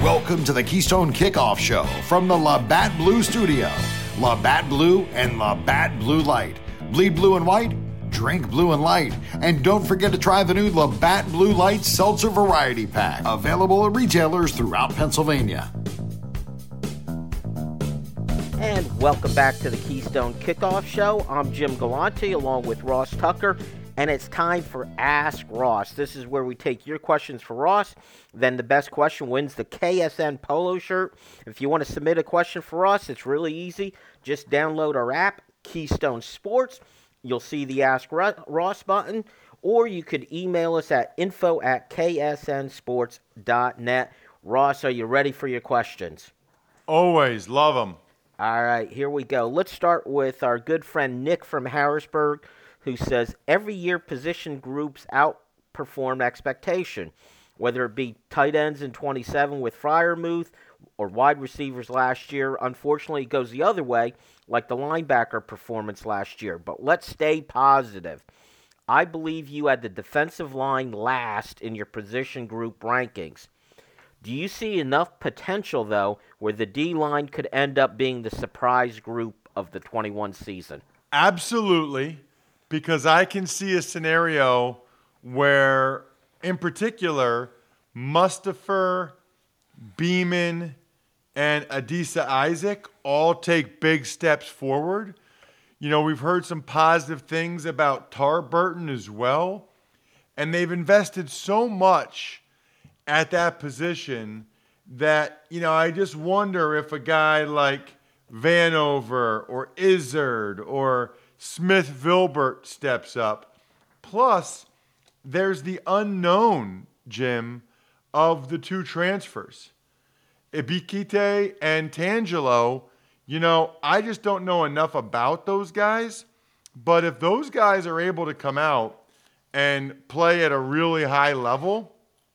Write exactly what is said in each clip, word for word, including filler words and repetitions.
Welcome to the Keystone Kickoff Show from the Labatt Blue Studio. Labatt Blue and Labatt Blue Light. Bleed blue and white, drink blue and light. And don't forget to try the new Labatt Blue Light Seltzer Variety Pack. Available at retailers throughout Pennsylvania. And welcome back to the Keystone Kickoff Show. I'm Jim Galante along with Ross Tucker. And it's time for Ask Ross. This is where we take your questions for Ross. Then the best question wins the K S N polo shirt. If you want to submit a question for us, it's really easy. Just download our app, Keystone Sports. You'll see the Ask Ross button. Or you could email us at info at k s n sports dot net. Ross, are you ready for your questions? Always. Love them. All right, here we go. Let's start with our good friend Nick from Harrisburg, who says, every year position groups outperform expectation, whether it be tight ends in twenty-seven with Freiermuth or wide receivers last year. Unfortunately, it goes the other way, like the linebacker performance last year. But let's stay positive. I believe you had the defensive line last in your position group rankings. Do you see enough potential, though, where the D-line could end up being the surprise group of the twenty-one season? Absolutely. Because I can see a scenario where, in particular, Mustipher, Beeman, and Adisa Isaac all take big steps forward. You know, we've heard some positive things about Tar Burton as well. And they've invested so much at that position that, you know, I just wonder if a guy like Vanover or Izzard or Smith-Vilbert steps up. Plus, there's the unknown, Jim, of the two transfers. Ibikite and Tangelo, you know, I just don't know enough about those guys. But if those guys are able to come out and play at a really high level,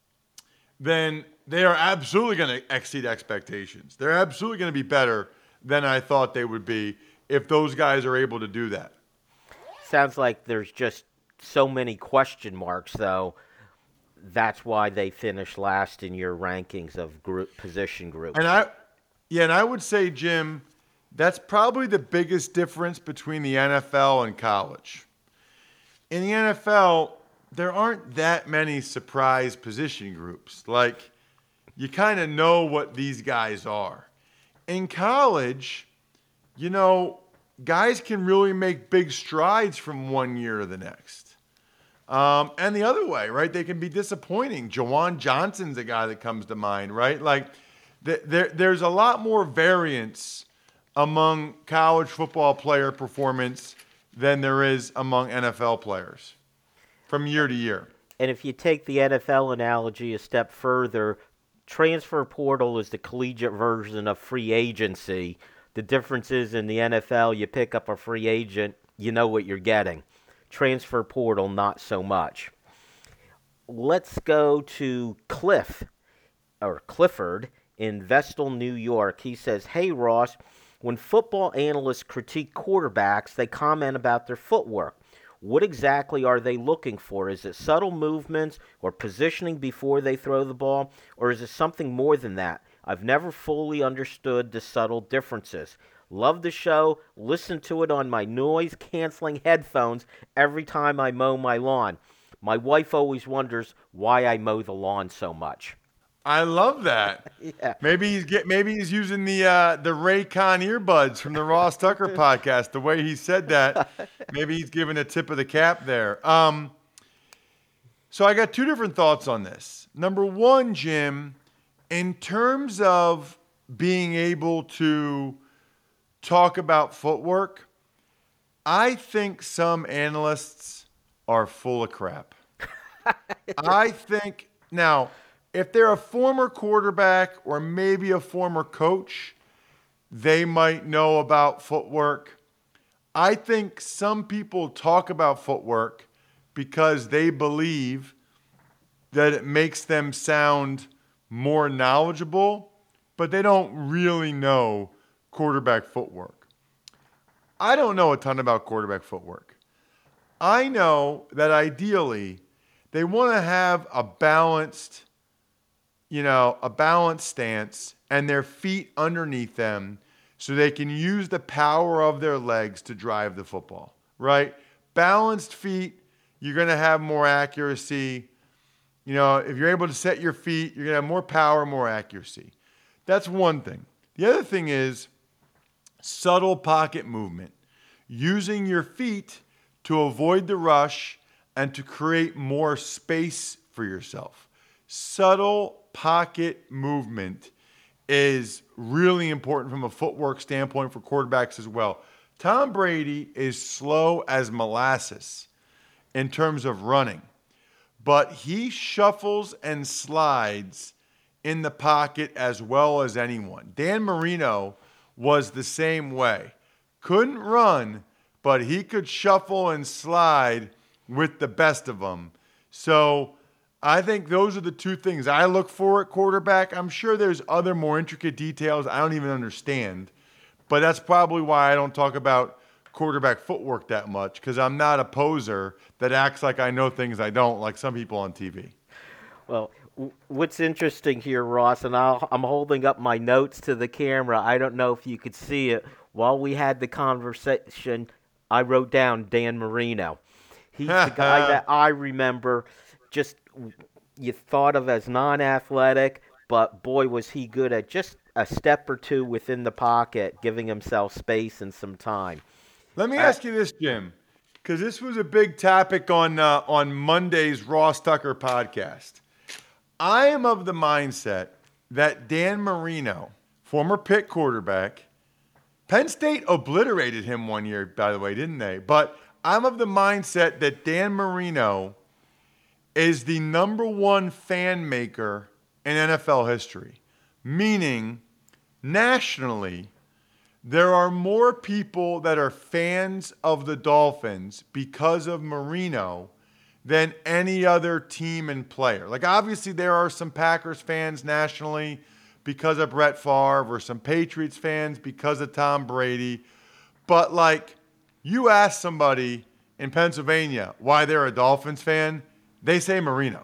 then they are absolutely going to exceed expectations. They're absolutely going to be better than I thought they would be if those guys are able to do that. Sounds like there's just so many question marks, though. That's why they finished last in your rankings of group position groups. And I, yeah, and I would say, Jim, that's probably the biggest difference between the N F L and college. In the N F L, there aren't that many surprise position groups. Like, you kind of know what these guys are. In college, you know, guys can really make big strides from one year to the next. Um, and the other way, right? They can be disappointing. Jawan Johnson's a guy that comes to mind, right? Like, th- there, there's a lot more variance among college football player performance than there is among N F L players from year to year. And if you take the N F L analogy a step further, transfer portal is the collegiate version of free agency. The difference is in the N F L, you pick up a free agent, you know what you're getting. Transfer portal, not so much. Let's go to Cliff, or Clifford, in Vestal, New York. He says, hey, Ross, when football analysts critique quarterbacks, they comment about their footwork. What exactly are they looking for? Is it subtle movements or positioning before they throw the ball, or is it something more than that? I've never fully understood the subtle differences. Love the show. Listen to it on my noise-canceling headphones every time I mow my lawn. My wife always wonders why I mow the lawn so much. I love that. Yeah. Maybe he's get maybe he's using the uh, the Raycon earbuds from the Ross Tucker podcast. The way he said that, maybe he's giving a tip of the cap there. Um, so I got two different thoughts on this. Number one, Jim, in terms of being able to talk about footwork, I think some analysts are full of crap. I think now. If they're a former quarterback or maybe a former coach, they might know about footwork. I think some people talk about footwork because they believe that it makes them sound more knowledgeable, but they don't really know quarterback footwork. I don't know a ton about quarterback footwork. I know that ideally they want to have a balanced you know, a balanced stance and their feet underneath them so they can use the power of their legs to drive the football, right? Balanced feet, you're going to have more accuracy. You know, if you're able to set your feet, you're going to have more power, more accuracy. That's one thing. The other thing is subtle pocket movement, using your feet to avoid the rush and to create more space for yourself. Subtle pocket movement is really important from a footwork standpoint for quarterbacks as well. Tom Brady is slow as molasses in terms of running, but he shuffles and slides in the pocket as well as anyone. Dan Marino was the same way. Couldn't run, but he could shuffle and slide with the best of them. So I think those are the two things I look for at quarterback. I'm sure there's other more intricate details I don't even understand, but that's probably why I don't talk about quarterback footwork that much, because I'm not a poser that acts like I know things I don't, like some people on T V. Well, w- what's interesting here, Ross, and I'll, I'm holding up my notes to the camera. I don't know if you could see it. While we had the conversation, I wrote down Dan Marino. He's the guy that I remember just you thought of as non-athletic, but boy, was he good at just a step or two within the pocket, giving himself space and some time. Let me Uh, ask you this, Jim, because this was a big topic on uh, on Monday's Ross Tucker podcast. I am of the mindset that Dan Marino, former Pitt quarterback, Penn State obliterated him one year, by the way, didn't they? But I'm of the mindset that Dan Marino is the number one fan maker in N F L history, meaning nationally, there are more people that are fans of the Dolphins because of Marino than any other team and player. Like, obviously, there are some Packers fans nationally because of Brett Favre, or some Patriots fans because of Tom Brady. But, like, you ask somebody in Pennsylvania why they're a Dolphins fan, they say Marino.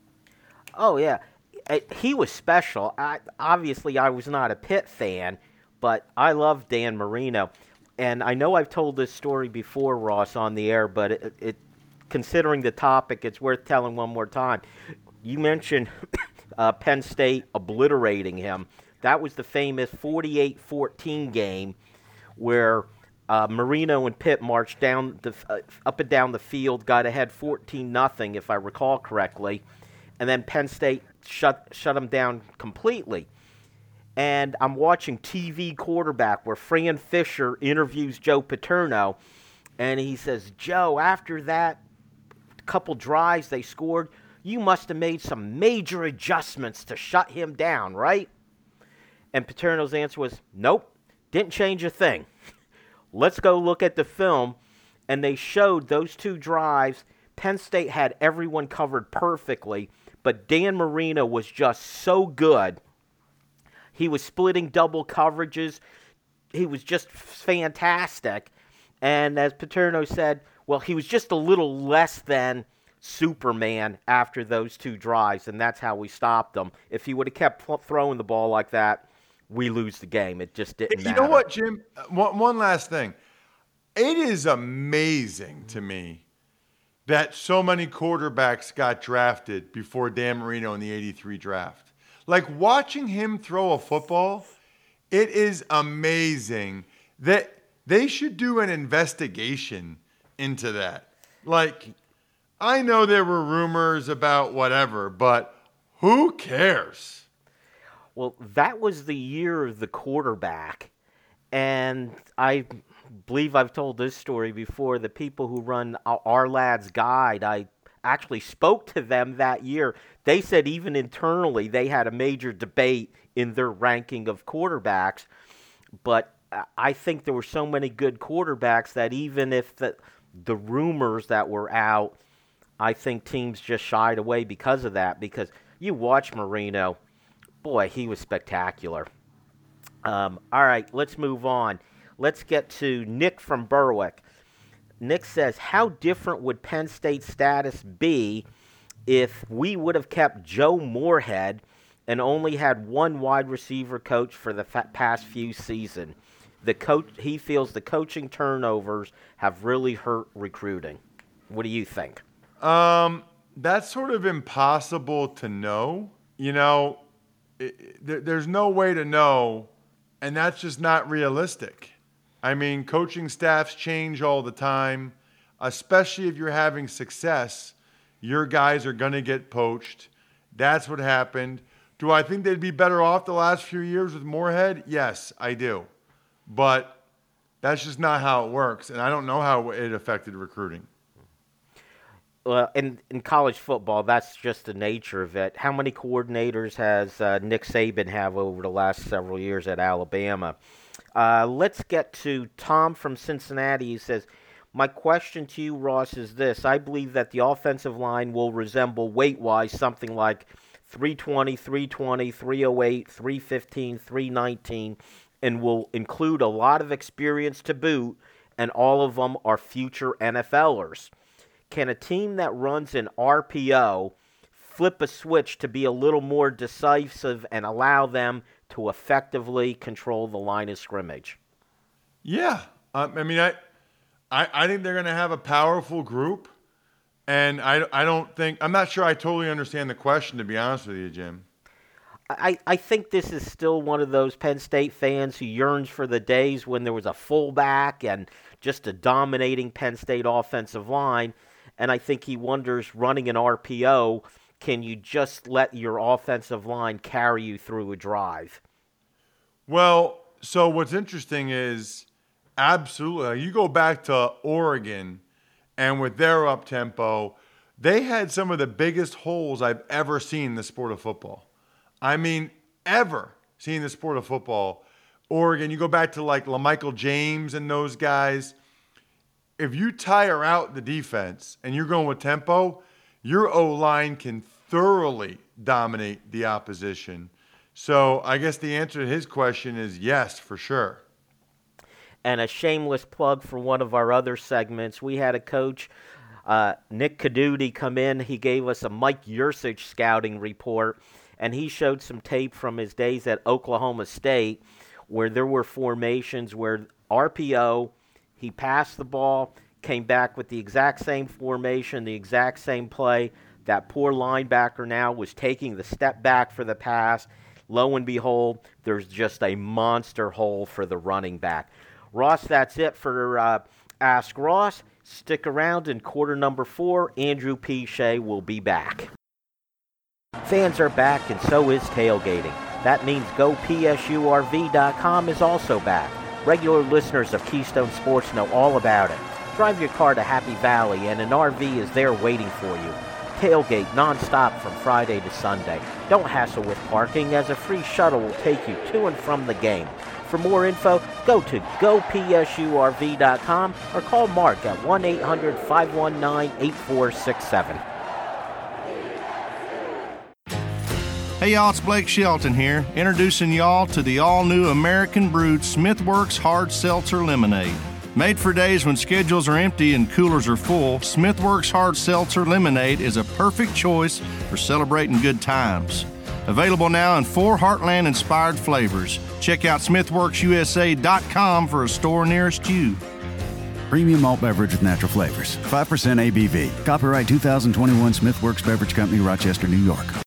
Oh, yeah. Uh, He was special. I, obviously, I was not a Pitt fan, but I love Dan Marino. And I know I've told this story before, Ross, on the air, but it, it considering the topic, it's worth telling one more time. You mentioned uh, Penn State obliterating him. That was the famous forty-eight fourteen game where uh, Marino and Pitt marched down the, uh, up and down the field, got ahead fourteen nothing, if I recall correctly, and then Penn State shut shut them down completely. And I'm watching T V Quarterback where Fran Fisher interviews Joe Paterno, and he says, Joe, after that couple drives they scored, you must have made some major adjustments to shut him down, right? And Paterno's answer was, nope, didn't change a thing. Let's go look at the film. And they showed those two drives. Penn State had everyone covered perfectly, but Dan Marino was just so good. He was splitting double coverages. He was just fantastic. And as Paterno said, well, he was just a little less than Superman after those two drives, and that's how we stopped them. If he would have kept throwing the ball like that, we lose the game. It just didn't You matter. know what, Jim? One, one last thing. It is amazing to me that so many quarterbacks got drafted before Dan Marino in the eighty-three draft. Like, watching him throw a football, it is amazing that they should do an investigation into that. Like, I know there were rumors about whatever, but who cares? Well, that was the year of the quarterback, and I believe I've told this story before. The people who run Our Lad's Guide, I actually spoke to them that year. They said even internally they had a major debate in their ranking of quarterbacks, but I think there were so many good quarterbacks that even if the, the rumors that were out, I think teams just shied away because of that, because you watch Marino, boy, he was spectacular. Um, all right, let's move on. Let's get to Nick from Berwick. Nick says, how different would Penn State's status be if we would have kept Joe Moorhead and only had one wide receiver coach for the fa- past few seasons. The coach, he feels the coaching turnovers have really hurt recruiting. What do you think? Um, that's sort of impossible to know. You know, it, there, there's no way to know, and that's just not realistic. I mean, coaching staffs change all the time, especially if you're having success. Your guys are going to get poached. That's what happened. Do I think they'd be better off the last few years with Moorhead? Yes, I do. But that's just not how it works, and I don't know how it affected recruiting. Well, in, in college football, that's just the nature of it. How many coordinators has uh, Nick Saban have over the last several years at Alabama? Uh, let's get to Tom from Cincinnati. He says, my question to you, Ross, is this. I believe that the offensive line will resemble weight-wise something like three twenty, three twenty, three oh eight, three fifteen, three nineteen, and will include a lot of experience to boot, and all of them are future N F L ers. Can a team that runs an R P O flip a switch to be a little more decisive and allow them to effectively control the line of scrimmage? Yeah. Um, I mean, I, I, I think they're going to have a powerful group, and I, I don't think – I'm not sure I totally understand the question, to be honest with you, Jim. I, I think this is still one of those Penn State fans who yearns for the days when there was a fullback and just a dominating Penn State offensive line, and I think he wonders, running an R P O, can you just let your offensive line carry you through a drive? Well, so what's interesting is absolutely, you go back to Oregon, and with their up-tempo, they had some of the biggest holes I've ever seen in the sport of football. I mean, ever seen the sport of football. Oregon, you go back to like LaMichael James and those guys. If you tire out the defense and you're going with tempo, your O-line can thoroughly dominate the opposition. So I guess the answer to his question is yes, for sure. And a shameless plug for one of our other segments. We had a coach, uh, Nick Caduti, come in. He gave us a Mike Yurcich scouting report, and he showed some tape from his days at Oklahoma State where there were formations where R P O, he passed the ball, came back with the exact same formation, the exact same play. That poor linebacker now was taking the step back for the pass. Lo and behold, there's just a monster hole for the running back. Ross, that's it for uh, Ask Ross. Stick around in quarter number four. Andrew P. Shea will be back. Fans are back, and so is tailgating. That means Go P S U R V dot com is also back. Regular listeners of Keystone Sports know all about it. Drive your car to Happy Valley, and an R V is there waiting for you. Tailgate nonstop from Friday to Sunday. Don't hassle with parking, as a free shuttle will take you to and from the game. For more info, go to Go P S U R V dot com or call Mark at one eight hundred, five one nine, eight four six seven. Hey y'all, it's Blake Shelton here, introducing y'all to the all-new American brewed Smithworks Hard Seltzer Lemonade. Made for days when schedules are empty and coolers are full, Smithworks Hard Seltzer Lemonade is a perfect choice for celebrating good times. Available now in four Heartland-inspired flavors. Check out Smithworks U S A dot com for a store nearest you. Premium malt beverage with natural flavors. five percent A B V. Copyright two thousand twenty-one Smithworks Beverage Company, Rochester, New York.